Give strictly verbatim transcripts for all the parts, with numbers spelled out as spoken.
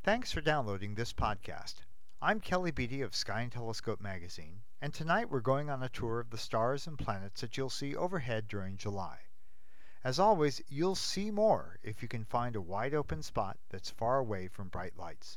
Thanks for downloading this podcast. I'm Kelly Beatty of Sky and Telescope magazine, and tonight we're going on a tour of the stars and planets that you'll see overhead during July. As always, you'll see more if you can find a wide open spot that's far away from bright lights.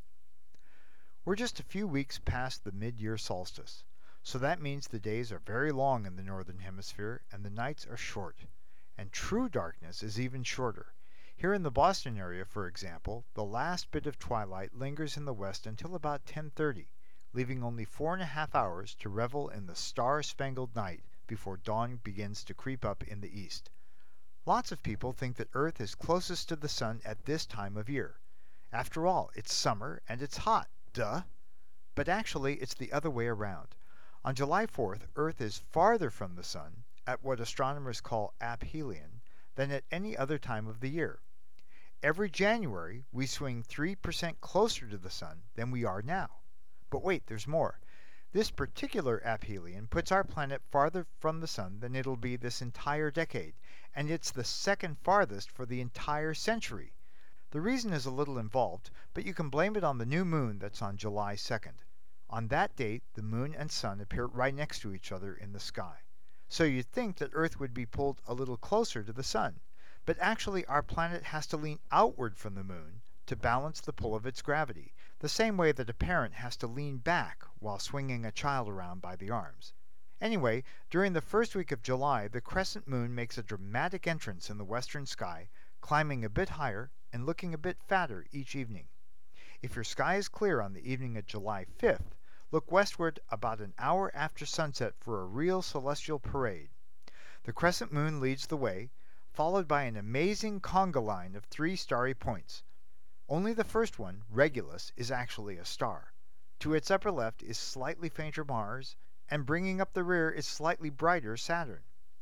We're just a few weeks past the mid-year solstice, so that means the days are very long in the northern hemisphere and the nights are short. And true darkness is even shorter. Here in the Boston area, for example, the last bit of twilight lingers in the west until about ten thirty, leaving only four and a half hours to revel in the star-spangled night before dawn begins to creep up in the east. Lots of people think that Earth is closest to the sun at this time of year. After all, it's summer and it's hot, duh! But actually, it's the other way around. On July fourth, Earth is farther from the sun, at what astronomers call aphelion, than at any other time of the year. Every January, we swing three percent closer to the sun than we are now. But wait, there's more. This particular aphelion puts our planet farther from the sun than it'll be this entire decade, and it's the second farthest for the entire century. The reason is a little involved, but you can blame it on the new moon that's on July second. On that date, the moon and sun appear right next to each other in the sky. So you'd think that Earth would be pulled a little closer to the sun. But actually, our planet has to lean outward from the moon to balance the pull of its gravity, the same way that a parent has to lean back while swinging a child around by the arms. Anyway, during the first week of July, the crescent moon makes a dramatic entrance in the western sky, climbing a bit higher and looking a bit fatter each evening. If your sky is clear on the evening of July fifth, look westward about an hour after sunset for a real celestial parade. The crescent moon leads the way, followed by an amazing conga line of three starry points. Only the first one, Regulus, is actually a star. To its upper left is slightly fainter Mars, and bringing up the rear is slightly brighter Saturn.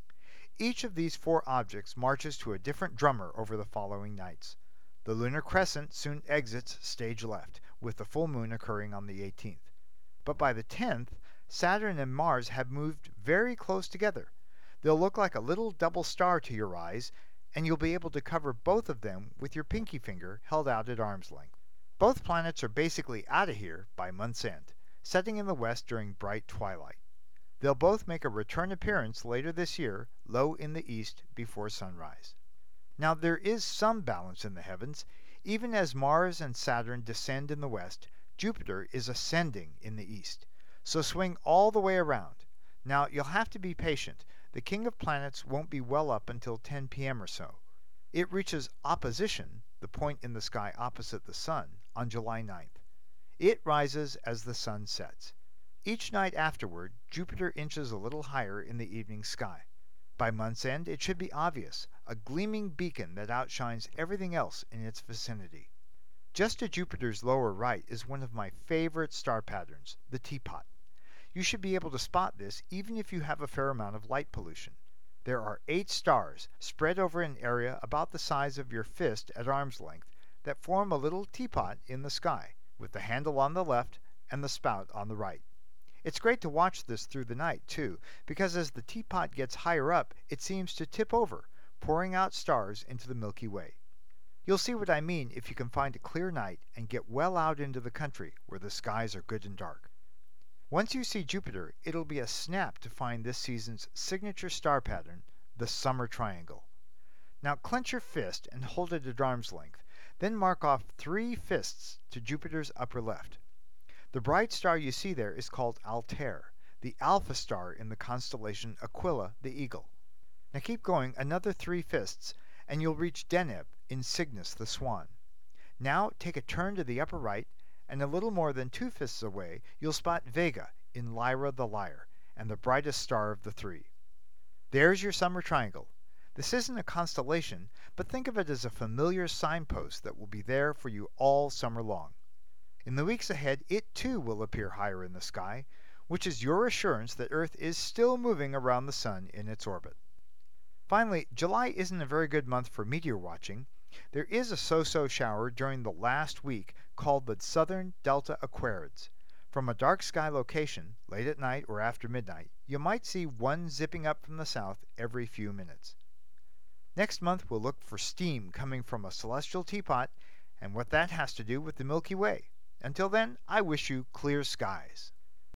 Each of these four objects marches to a different drummer over the following nights. The lunar crescent soon exits stage left, with the full moon occurring on the eighteenth. But by the tenth, Saturn and Mars have moved very close together. They'll look like a little double star to your eyes, and you'll be able to cover both of them with your pinky finger held out at arm's length. Both planets are basically out of here by month's end, setting in the west during bright twilight. They'll both make a return appearance later this year, low in the east before sunrise. Now there is some balance in the heavens. Even as Mars and Saturn descend in the west, Jupiter is ascending in the east. So swing all the way around. Now you'll have to be patient. The king of planets won't be well up until ten p.m. or so. It reaches opposition, the point in the sky opposite the sun, on July ninth. It rises as the sun sets. Each night afterward, Jupiter inches a little higher in the evening sky. By month's end, it should be obvious, a gleaming beacon that outshines everything else in its vicinity. Just to Jupiter's lower right is one of my favorite star patterns, the teapot. You should be able to spot this even if you have a fair amount of light pollution. There are eight stars spread over an area about the size of your fist at arm's length that form a little teapot in the sky, with the handle on the left and the spout on the right. It's great to watch this through the night, too, because as the teapot gets higher up, it seems to tip over, pouring out stars into the Milky Way. You'll see what I mean if you can find a clear night and get well out into the country where the skies are good and dark. Once you see Jupiter, it'll be a snap to find this season's signature star pattern, the summer triangle. Now clench your fist and hold it at arm's length, then mark off three fists to Jupiter's upper left. The bright star you see there is called Altair, the alpha star in the constellation Aquila the Eagle. Now keep going another three fists, and you'll reach Deneb in Cygnus the Swan. Now take a turn to the upper right, and a little more than two fists away, you'll spot Vega in Lyra the Lyre, and the brightest star of the three. There's your summer triangle. This isn't a constellation, but think of it as a familiar signpost that will be there for you all summer long. In the weeks ahead, it too will appear higher in the sky, which is your assurance that Earth is still moving around the sun in its orbit. Finally, July isn't a very good month for meteor watching. There is a so-so shower during the last week called the Southern Delta Aquarids. From a dark sky location, late at night or after midnight, you might see one zipping up from the south every few minutes. Next month we'll look for steam coming from a celestial teapot and what that has to do with the Milky Way. Until then, I wish you clear skies.